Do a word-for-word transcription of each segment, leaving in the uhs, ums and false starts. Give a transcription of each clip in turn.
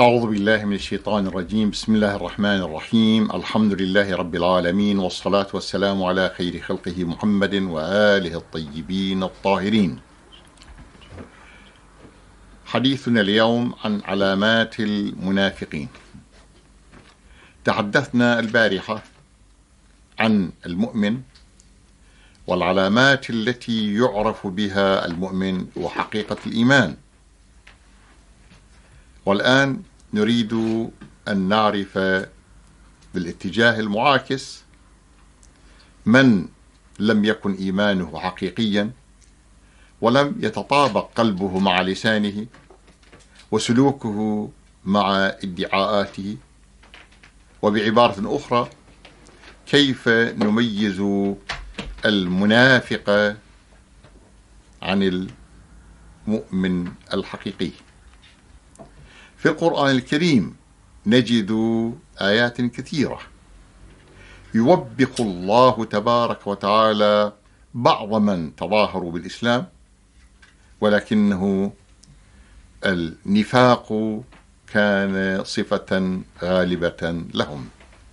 أعوذ بالله من الشيطان الرجيم. بسم الله الرحمن الرحيم. الحمد لله رب العالمين، والصلاة والسلام على خير خلقه محمد وآله الطيبين الطاهرين. حديثنا اليوم عن علامات المنافقين. تحدثنا البارحة عن المؤمن والعلامات التي يعرف بها المؤمن وحقيقة الإيمان، والآن نريد أن نعرف بالاتجاه المعاكس من لم يكن إيمانه حقيقيا ولم يتطابق قلبه مع لسانه وسلوكه مع ادعاءاته، وبعبارة أخرى كيف نميز المنافق عن المؤمن الحقيقي. في القرآن الكريم نجد آيات كثيرة يوبخ الله تبارك وتعالى بعض من تظاهروا بالإسلام ولكنه النفاق كان صفة غالبة لهم.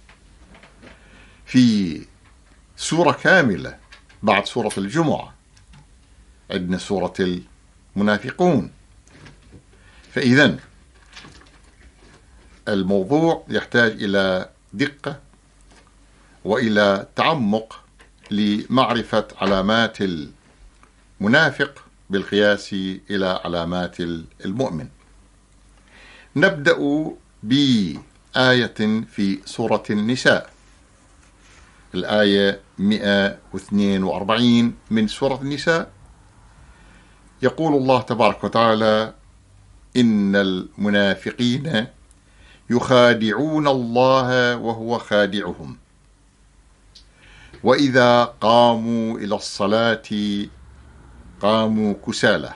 في سورة كاملة بعد سورة الجمعة عندنا سورة المنافقون، فإذن الموضوع يحتاج إلى دقة وإلى تعمق لمعرفة علامات المنافق بالقياس إلى علامات المؤمن. نبدأ بآية في سورة النساء، الآية مئة واثنين وأربعين من سورة النساء. يقول الله تبارك وتعالى: إن المنافقين يخادعون الله وهو خادعهم وإذا قاموا إلى الصلاة قاموا كسالى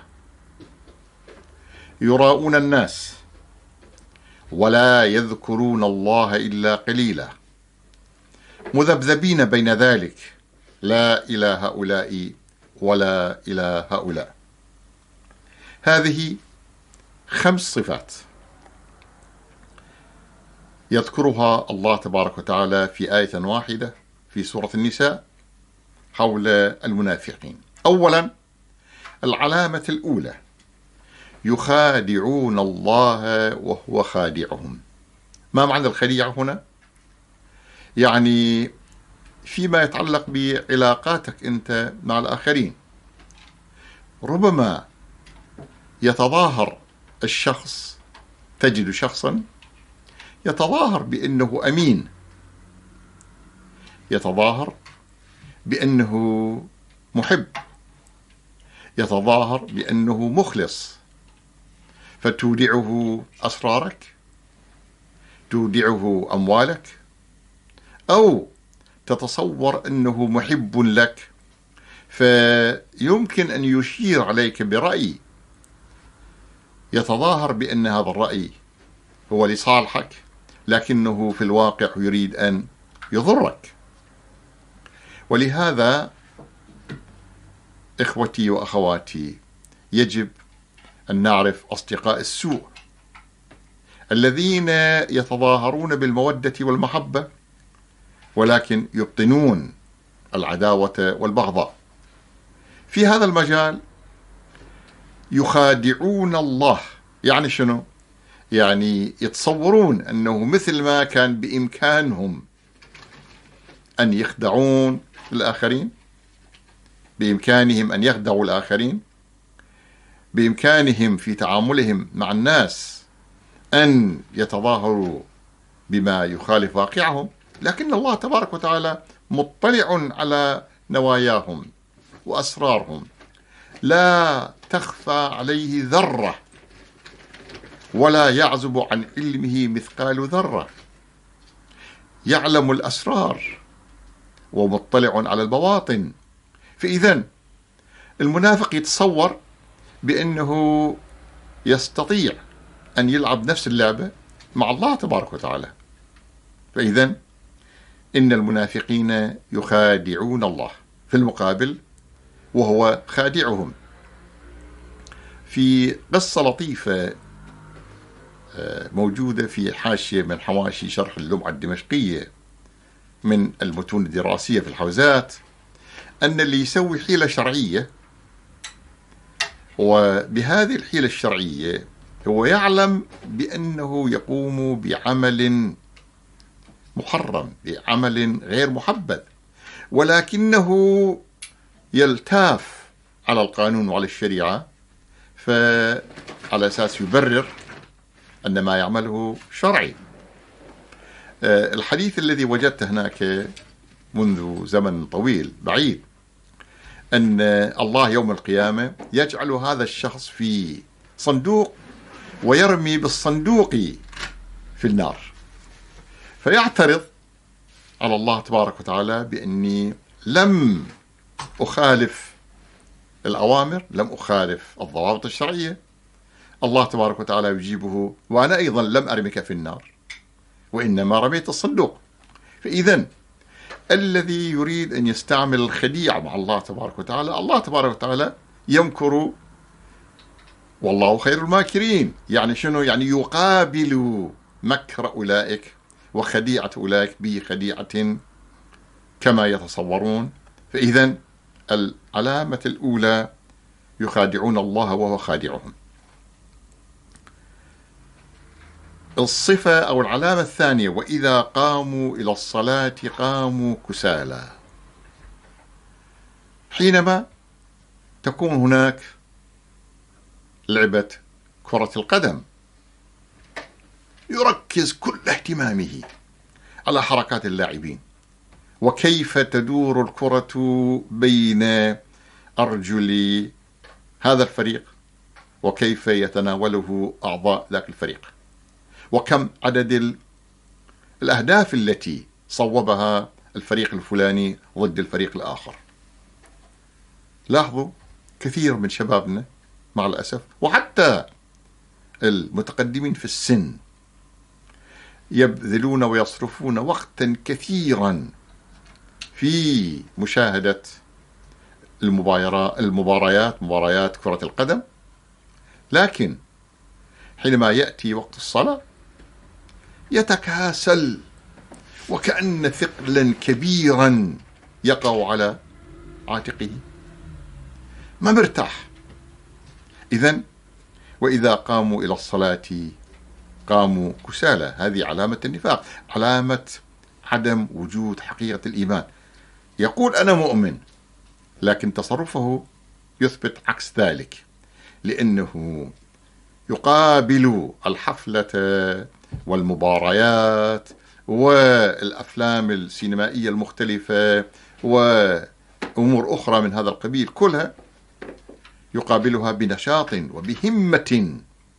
يراءون الناس ولا يذكرون الله إلا قليلا مذبذبين بين ذلك لا إلى هؤلاء ولا إلى هؤلاء. هذه خمس صفات يذكرها الله تبارك وتعالى في آية واحدة في سورة النساء حول المنافقين. أولا، العلامة الأولى: يخادعون الله وهو خادعهم. ما معنى الخديعة هنا؟ يعني فيما يتعلق بعلاقاتك أنت مع الآخرين، ربما يتظاهر الشخص، تجد شخصا يتظاهر بأنه أمين، يتظاهر بأنه محب، يتظاهر بأنه مخلص، فتودعه أسرارك، تودعه أموالك، أو تتصور أنه محب لك فيمكن أن يشير عليك برأي يتظاهر بأن هذا الرأي هو لصالحك لكنه في الواقع يريد أن يضرك. ولهذا إخوتي وأخواتي يجب أن نعرف أصدقاء السوء الذين يتظاهرون بالمودة والمحبة ولكن يبطنون العداوة والبغضاء. في هذا المجال يخادعون الله، يعني شنو؟ يعني يتصورون أنه مثل ما كان بإمكانهم أن يخدعون الآخرين، بإمكانهم أن يخدعوا الآخرين، بإمكانهم في تعاملهم مع الناس أن يتظاهروا بما يخالف واقعهم، لكن الله تبارك وتعالى مطلع على نواياهم وأسرارهم، لا تخفى عليه ذرة ولا يعزب عن علمه مثقال ذرة، يعلم الأسرار ومطلع على البواطن. فإذن المنافق يتصور بأنه يستطيع أن يلعب نفس اللعبة مع الله تبارك وتعالى. فإذن إن المنافقين يخادعون الله في المقابل وهو خادعهم. في قصة لطيفة موجودة في حاشية من حواشي شرح اللمعة الدمشقية من المتون الدراسية في الحوزات، أن اللي يسوي حيلة شرعية، وبهذه الحيلة الشرعية هو يعلم بأنه يقوم بعمل محرم، بعمل غير محبذ، ولكنه يلتاف على القانون وعلى الشريعة، فعلى أساس يبرر أن ما يعمله شرعي. الحديث الذي وجدته هناك منذ زمن طويل بعيد أن الله يوم القيامة يجعل هذا الشخص في صندوق ويرمي بالصندوق في النار، فيعترض على الله تبارك وتعالى بأني لم أخالف الأوامر، لم أخالف الضوابط الشرعية. الله تبارك وتعالى يجيبه: وأنا أيضا لم أرمك في النار، وإنما رميت الصندوق. فإذن الذي يريد أن يستعمل الخديعة مع الله تبارك وتعالى، الله تبارك وتعالى يمكر والله خير الماكرين. يعني شنو؟ يعني يقابل مكر أولئك وخديعة أولئك بخديعة كما يتصورون. فإذن العلامة الأولى يخادعون الله وهو خادعهم. الصفة أو العلامة الثانية: وإذا قاموا إلى الصلاة قاموا كسالى. حينما تكون هناك لعبة كرة القدم يركز كل اهتمامه على حركات اللاعبين، وكيف تدور الكرة بين أرجل هذا الفريق، وكيف يتناوله أعضاء ذاك الفريق، وكم عدد الأهداف التي صوبها الفريق الفلاني ضد الفريق الآخر. لاحظوا كثير من شبابنا مع الأسف، وحتى المتقدمين في السن، يبذلون ويصرفون وقتا كثيرا في مشاهدة المباريات مباريات كرة القدم، لكن حينما يأتي وقت الصلاة يتكاسل، وكأن ثقلا كبيرا يقع على عاتقه، ما مرتاح. إذن وإذا قاموا إلى الصلاة قاموا كسالى، هذه علامة النفاق، علامة عدم وجود حقيقة الإيمان. يقول أنا مؤمن، لكن تصرفه يثبت عكس ذلك، لأنه يقابل الحفلة والمباريات والأفلام السينمائية المختلفة وأمور أخرى من هذا القبيل كلها، يقابلها بنشاط وبهمة،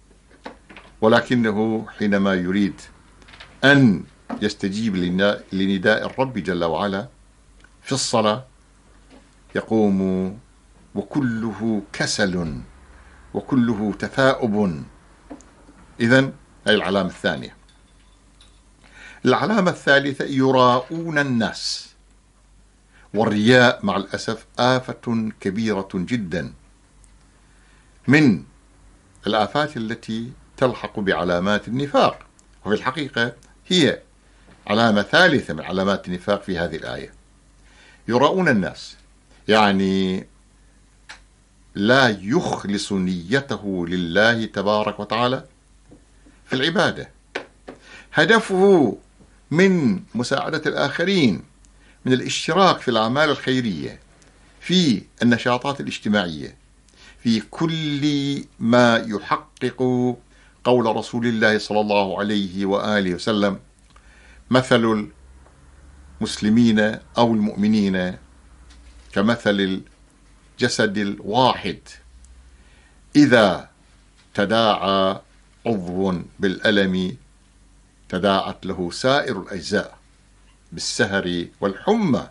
ولكنه حينما يريد أن يستجيب لنداء الرب جل وعلا في الصلاة يقوم وكله كسل وكله تثاؤب. إذن هذه العلامة الثانية. العلامة الثالثة: يراؤون الناس. والرياء مع الأسف آفة كبيرة جدا من الآفات التي تلحق بعلامات النفاق، وفي الحقيقة هي علامة ثالثة من علامات النفاق في هذه الآية. يراؤون الناس يعني لا يخلص نيته لله تبارك وتعالى في العبادة، هدفه من مساعدة الآخرين، من الاشتراك في الأعمال الخيرية، في النشاطات الاجتماعية، في كل ما يحقق قول رسول الله صلى الله عليه وآله وسلم: مثل المسلمين أو المؤمنين كمثل الجسد الواحد إذا تداعى عضو بالألم تداعت له سائر الأجزاء بالسهر والحمى.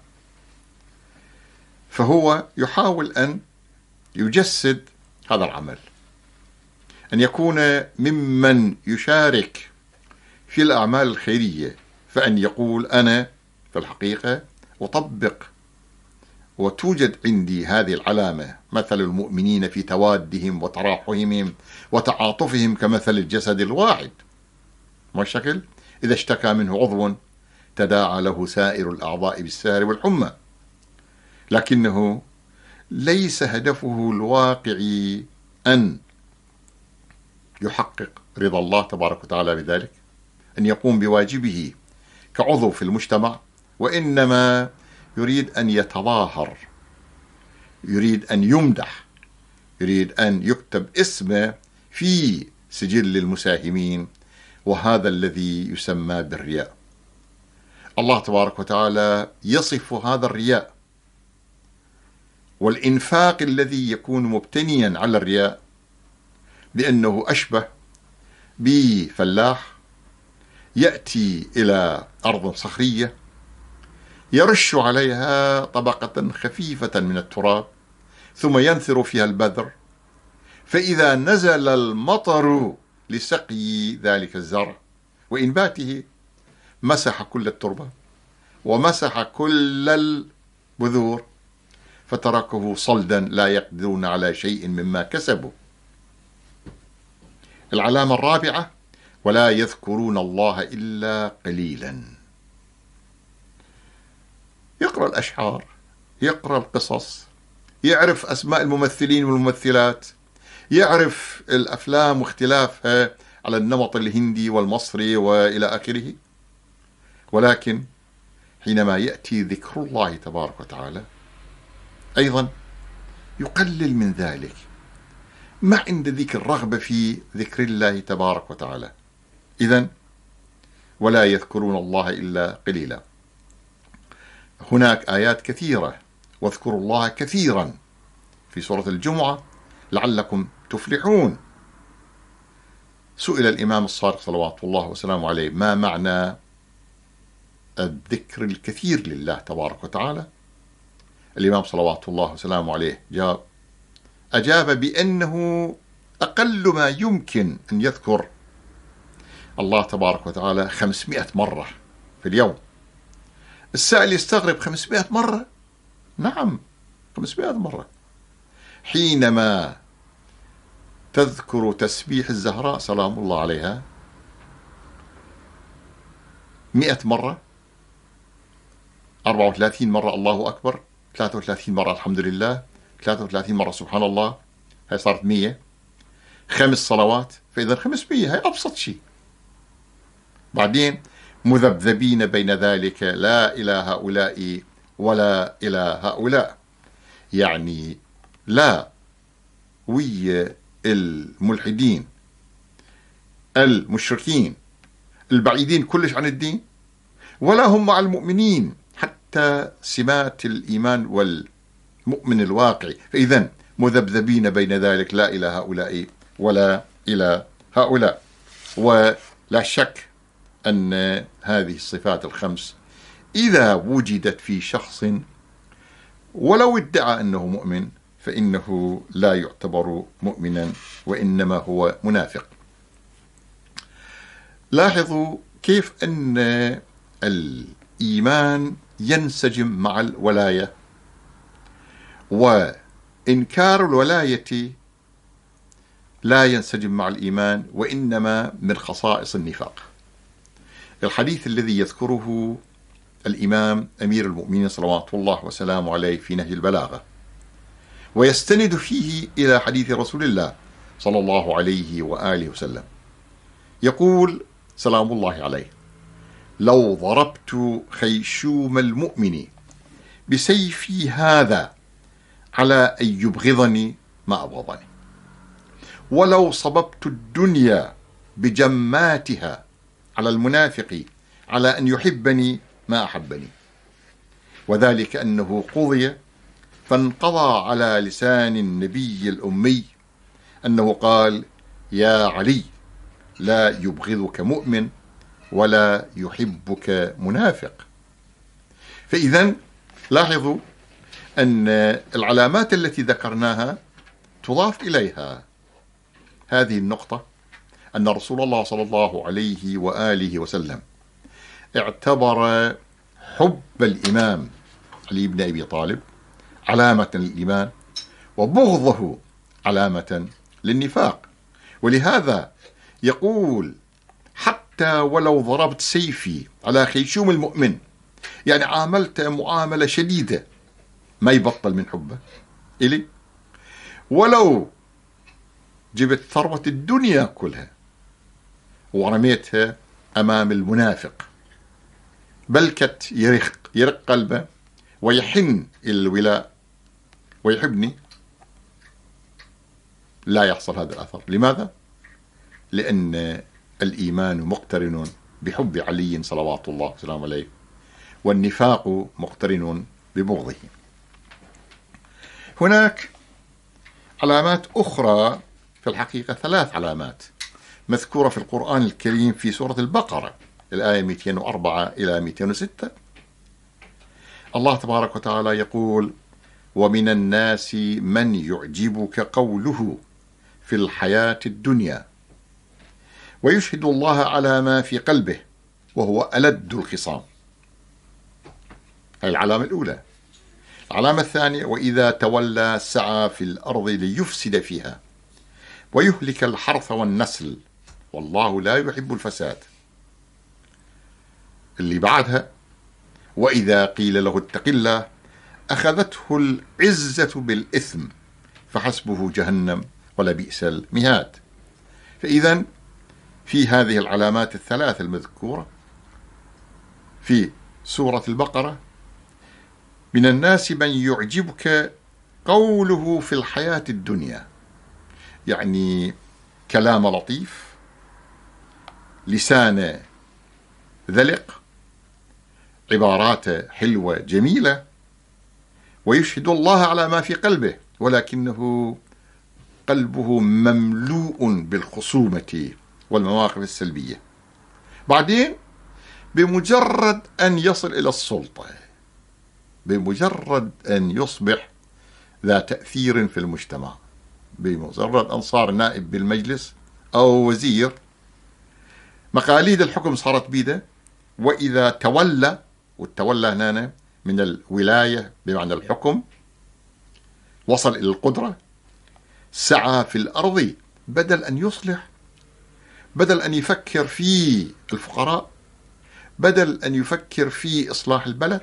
فهو يحاول أن يجسد هذا العمل، أن يكون ممن يشارك في الأعمال الخيرية، فأن يقول أنا في الحقيقة أطبق وتوجد عندي هذه العلامة: مثل المؤمنين في توادهم وتراحمهم وتعاطفهم كمثل الجسد الواحد. ما الشكل؟ إذا اشتكى منه عضو تداعى له سائر الأعضاء بالسهر والحمى، لكنه ليس هدفه الواقعي أن يحقق رضا الله تبارك وتعالى بذلك، أن يقوم بواجبه كعضو في المجتمع، وإنما يريد أن يتظاهر، يريد أن يمدح، يريد أن يكتب اسمه في سجل المساهمين، وهذا الذي يسمى بالرياء. الله تبارك وتعالى يصف هذا الرياء والإنفاق الذي يكون مبتنيا على الرياء بأنه أشبه بفلاح يأتي إلى أرض صخرية يرش عليها طبقة خفيفة من التراب ثم ينثر فيها البذر، فإذا نزل المطر لسقي ذلك الزرع وإنباته مسح كل التربة ومسح كل البذور فتركه صلدا لا يقدرون على شيء مما كسبوا. العلامة الرابعة: ولا يذكرون الله إلا قليلا. يقرأ الأشعار، يقرأ القصص، يعرف أسماء الممثلين والممثلات، يعرف الأفلام واختلافها على النمط الهندي والمصري وإلى آخره، ولكن حينما يأتي ذكر الله تبارك وتعالى أيضا يقلل من ذلك، ما عند ذيك الرغبة في ذكر الله تبارك وتعالى. إذن ولا يذكرون الله إلا قليلا. هناك آيات كثيرة: واذكروا الله كثيرا في سورة الجمعة لعلكم تفلحون. سئل الإمام الصادق صلوات الله وسلامه عليه: ما معنى الذكر الكثير لله تبارك وتعالى؟ الإمام صلوات الله وسلامه عليه جاب أجاب بأنه أقل ما يمكن أن يذكر الله تبارك وتعالى خمسمائة مرة في اليوم. السائل يستغرب: خمسمائة مرة؟ نعم، خمسمائة مرة. حينما تذكر تسبيح الزهراء سلام الله عليها مئة مرة، أربعة وثلاثين مرة الله أكبر، ثلاثة وثلاثين مرة الحمد لله، ثلاثة وثلاثين مرة سبحان الله، هاي صارت مية. خمس صلوات، فإذا خمسمية، هاي أبسط شيء. بعدين مذبذبين بين ذلك لا إلى هؤلاء ولا إلى هؤلاء، يعني لا ويا الملحدين المشركين البعيدين كلش عن الدين، ولا هم مع المؤمنين حتى سمات الإيمان والمؤمن الواقعي. فإذا مذبذبين بين ذلك لا إلى هؤلاء ولا إلى هؤلاء. ولا شك أن هذه الصفات الخمس إذا وجدت في شخص ولو ادعى أنه مؤمن فإنه لا يعتبر مؤمنا، وإنما هو منافق. لاحظوا كيف أن الإيمان ينسجم مع الولاية، وإنكار الولاية لا ينسجم مع الإيمان، وإنما من خصائص النفاق. الحديث الذي يذكره الإمام أمير المؤمنين صلوات الله وسلامه عليه في نهج البلاغة، ويستند فيه إلى حديث رسول الله صلى الله عليه وآله وسلم، يقول سلام الله عليه: لو ضربت خيشوم المؤمن بسيفي هذا على أن يبغضني ما أبغضني، ولو صببت الدنيا بجماتها على المنافق على أن يحبني ما أحبني، وذلك أنه قضي فانقضى على لسان النبي الأمي أنه قال: يا علي لا يبغضك مؤمن ولا يحبك منافق. فإذا لاحظوا أن العلامات التي ذكرناها تضاف إليها هذه النقطة، أن رسول الله صلى الله عليه وآله وسلم اعتبر حب الإمام علي بن أبي طالب علامة للإيمان، وبغضه علامة للنفاق. ولهذا يقول: حق حتى ولو ضربت سيفي على خيشوم المؤمن، يعني عاملته معاملة شديدة، ما يبطل من حبه إلي. ولو جبت ثروة الدنيا كلها ورميتها أمام المنافق، بلكت يرق يرق قلبه ويحن إلى الولاء ويحبني، لا يحصل هذا الأثر. لماذا؟ لأن الإيمان مقترن بحب علي صلوات الله وسلامه عليه، والنفاق مقترن ببغضه. هناك علامات أخرى، في الحقيقة ثلاث علامات مذكورة في القرآن الكريم في سورة البقرة الآية مئتين وأربعة إلى مئتين وستة. الله تبارك وتعالى يقول: ومن الناس من يعجبك قوله في الحياة الدنيا ويشهد الله على ما في قلبه وهو ألد الخصام. هذه العلامة الأولى. العلامة الثانية: وإذا تولى سعى في الأرض ليفسد فيها ويهلك الحرث والنسل والله لا يحب الفساد. اللي بعدها: وإذا قيل له اتق الله أخذته العزة بالإثم فحسبه جهنم ولبئس المهاد. فإذا في هذه العلامات الثلاث المذكورة في سورة البقرة: من الناس من يعجبك قوله في الحياة الدنيا، يعني كلام لطيف، لسان ذلق، عبارات حلوة جميلة، ويشهد الله على ما في قلبه ولكنه قلبه مملوء بالخصومة والمواقف السلبية. بعدين بمجرد أن يصل إلى السلطة، بمجرد أن يصبح ذا تأثير في المجتمع، بمجرد أن صار نائب بالمجلس أو وزير، مقاليد الحكم صارت بيده، وإذا تولى، والتولى هنا من الولاية بمعنى الحكم، وصل إلى القدرة، سعى في الأرض، بدل أن يصلح، بدل أن يفكر في الفقراء، بدل أن يفكر في إصلاح البلد،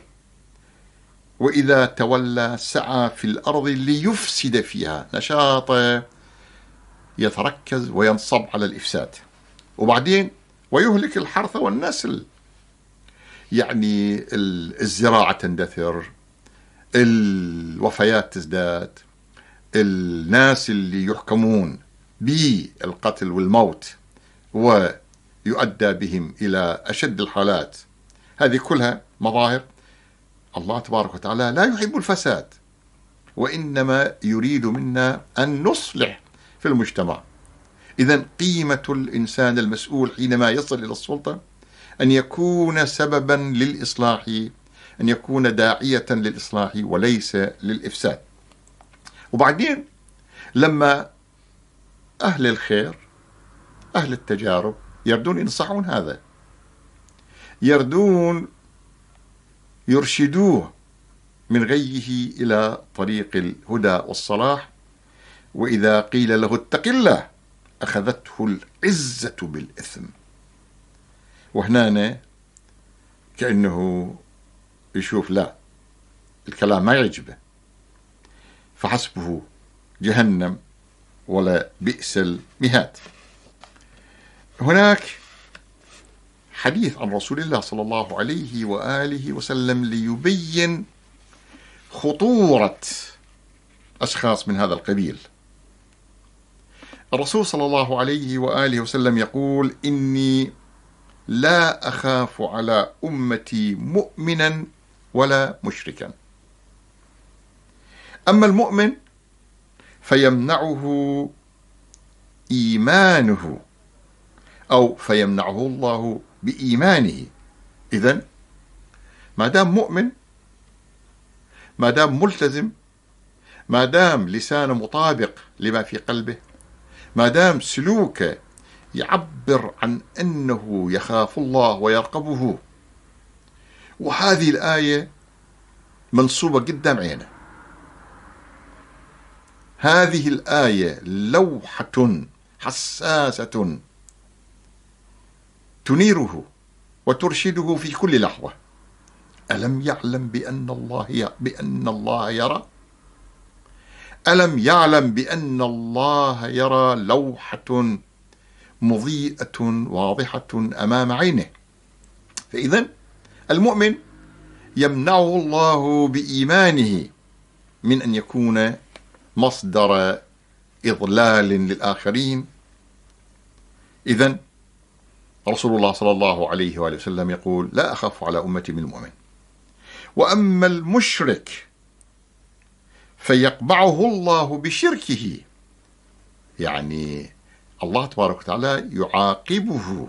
وإذا تولى سعى في الأرض ليفسد فيها، نشاطه يتركز وينصب على الإفساد. وبعدين ويهلك الحرث والنسل، يعني الزراعة تندثر، الوفيات تزداد، الناس اللي يحكمون بالقتل والموت ويؤدى بهم إلى أشد الحالات، هذه كلها مظاهر الله تبارك وتعالى لا يحب الفساد، وإنما يريد منا أن نصلح في المجتمع. إذن قيمة الإنسان المسؤول حينما يصل إلى السلطة أن يكون سببا للإصلاح، أن يكون داعية للإصلاح وليس للإفساد. وبعدين لما أهل الخير، أهل التجارب يردون ينصحون هذا، يردون يرشدوه من غيه إلى طريق الهدى والصلاح. وإذا قيل له اتق الله أخذته العزة بالإثم. وهنا كأنه يشوف لا، الكلام ما يعجبه، فحسبه جهنم ولا بئس المهاد. هناك حديث عن رسول الله صلى الله عليه وآله وسلم ليبين خطورة أشخاص من هذا القبيل. الرسول صلى الله عليه وآله وسلم يقول: إني لا أخاف على أمتي مؤمنا ولا مشركا، أما المؤمن فيمنعه إيمانه أو فيمنعه الله بإيمانه. إذن ما دام مؤمن، ما دام ملتزم، ما دام لسانه مطابق لما في قلبه، ما دام سلوكه يعبر عن أنه يخاف الله ويرقبه، وهذه الآية منصوبة قدام عينه، هذه الآية لوحة حساسة تنيره وترشده في كل لحظة. ألم يعلم بأن الله بأن الله يرى؟ ألم يعلم بأن الله يرى لوحة مضيئة واضحة أمام عينه؟ فإذن المؤمن يمنعه الله بإيمانه من أن يكون مصدر إضلال للآخرين. إذن رسول الله صلى الله عليه وآله وسلم يقول: لا أخاف على أمتي من المؤمن. وأما المشرك فيقبعه الله بشركه، يعني الله تبارك وتعالى يعاقبه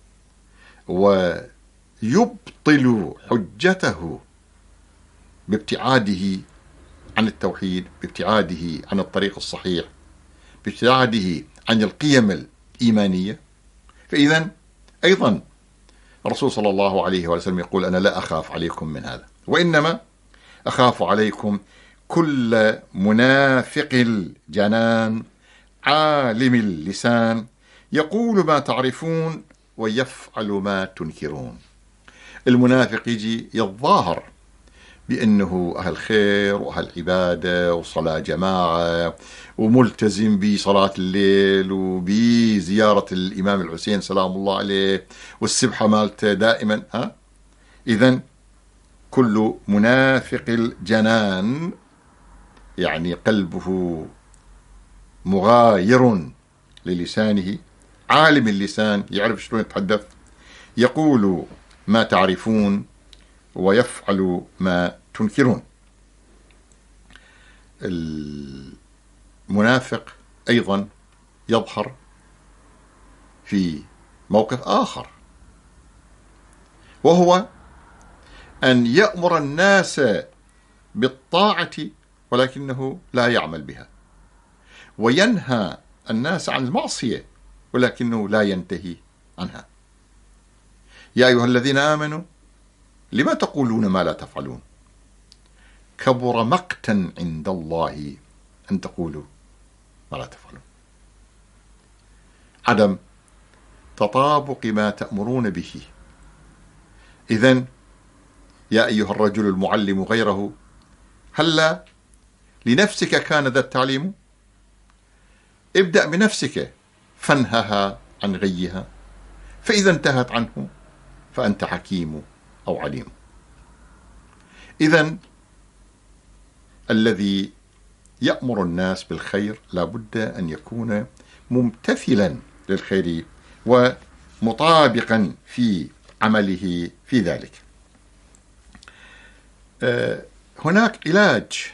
ويبطل حجته بابتعاده عن التوحيد، بابتعاده عن الطريق الصحيح، بابتعاده عن القيم الإيمانية. فإذا أيضا الرسول صلى الله عليه وسلم يقول: أنا لا أخاف عليكم من هذا، وإنما أخاف عليكم كل منافق الجنان عالم اللسان يقول ما تعرفون ويفعل ما تنكرون. المنافق يجي يتظاهر بأنه أهل خير وأهل عبادة وصلاة جماعة وملتزم بصلاة الليل وبزيارة الإمام الحسين سلام الله عليه والسبحة مالته دائما. ها إذن كل منافق الجنان يعني قلبه مغاير للسانه، عالم اللسان يعرف شلون يتحدث، يقول ما تعرفون ويفعل ما تنكرون. المنافق أيضا يظهر في موقف آخر، وهو أن يأمر الناس بالطاعة ولكنه لا يعمل بها، وينهى الناس عن المعصية ولكنه لا ينتهي عنها. يا أيها الذين آمنوا لما تقولون ما لا تفعلون كبر مقتا عند الله أن تقولوا ما لا تفعلون. عدم تطابق ما تأمرون به. إذن يا أيها الرجل المعلم غيره هلا لنفسك كان ذا التعليم؟ ابدأ بنفسك فانهها عن غيها، فإذا انتهت عنه فأنت حكيم أو عليم. إذن الذي يأمر الناس بالخير لابد أن يكون ممتثلا للخير ومطابقا في عمله في ذلك. هناك علاج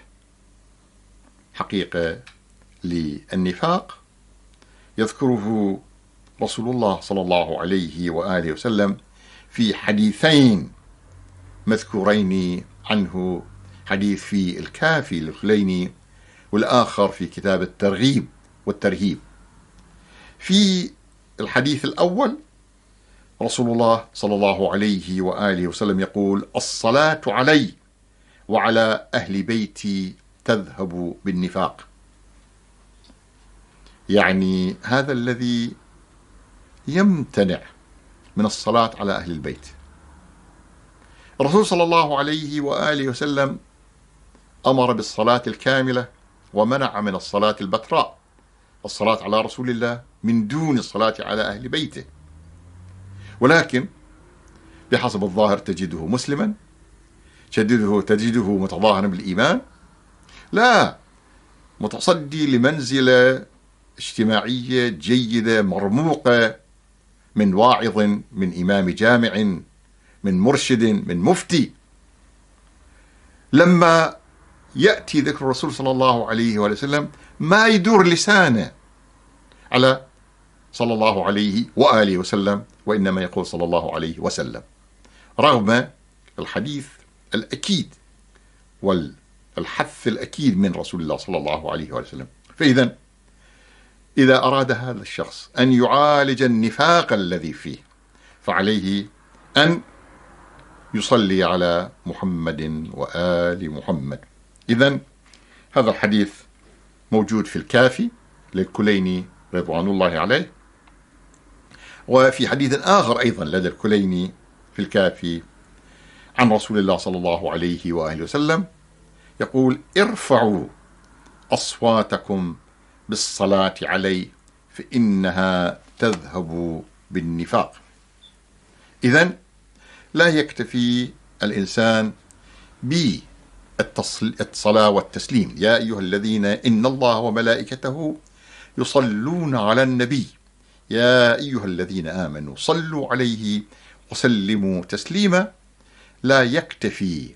حقيقة للنفاق يذكره رسول الله صلى الله عليه وآله وسلم في حديثين مذكورين عنه، حديث في الكافي للخليني والآخر في كتاب الترغيب والترهيب. في الحديث الأول رسول الله صلى الله عليه وآله وسلم يقول: الصلاة علي وعلى أهل بيتي تذهب بالنفاق. يعني هذا الذي يمتنع من الصلاة على أهل البيت. الرسول صلى الله عليه وآله وسلم أمر بالصلاة الكاملة ومنع من الصلاة البتراء، الصلاة على رسول الله من دون الصلاة على أهل بيته. ولكن بحسب الظاهر تجده مسلما، تجده تجده متظاهرا بالإيمان، لا متصدي لمنزلة اجتماعية جيدة مرموقة من واعظ، من إمام جامع، من مرشد، من مفتي. لما يأتي ذكر الرسول صلى الله عليه وسلم ما يدور لسانه على صلى الله عليه وآله وسلم، وإنما يقول صلى الله عليه وسلم، رغم الحديث الأكيد والحث الأكيد من رسول الله صلى الله عليه وسلم. فإذا إذا أراد هذا الشخص أن يعالج النفاق الذي فيه فعليه أن يصلي على محمد وآل محمد. إذن هذا الحديث موجود في الكافي للكليني رضوان الله عليه، وفي حديث آخر أيضا لدى الكليني في الكافي عن رسول الله صلى الله عليه وآله وسلم يقول: ارفعوا أصواتكم بالصلاة علي فإنها تذهب بالنفاق. إذن لا يكتفي الإنسان بالصلاة والتسليم: يا أيها الذين إن الله وملائكته يصلون على النبي يا أيها الذين آمنوا صلوا عليه وسلموا تسليما. لا يكتفي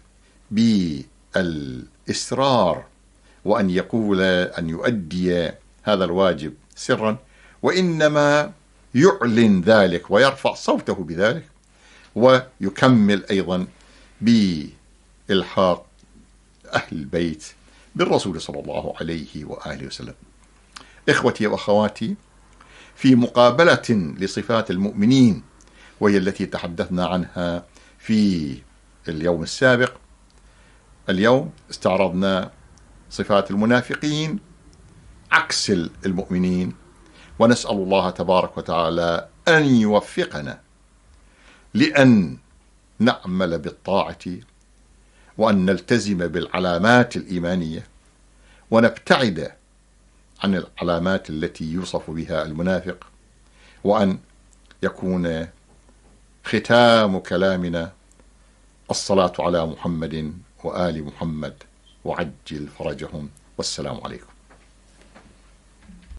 بالإصرار وأن يقول أن يؤدي هذا الواجب سرا، وإنما يعلن ذلك ويرفع صوته بذلك، ويكمل أيضا بإلحاق أهل البيت بالرسول صلى الله عليه وآله وسلم. إخوتي وأخواتي، في مقابلة لصفات المؤمنين وهي التي تحدثنا عنها في اليوم السابق، اليوم استعرضنا صفات المنافقين عكس المؤمنين، ونسأل الله تبارك وتعالى أن يوفقنا لأن نعمل بالطاعة وأن نلتزم بالعلامات الإيمانية ونبتعد عن العلامات التي يوصف بها المنافق، وأن يكون ختام كلامنا الصلاة على محمد وآل محمد وعجل فرجهم. والسلام عليكم.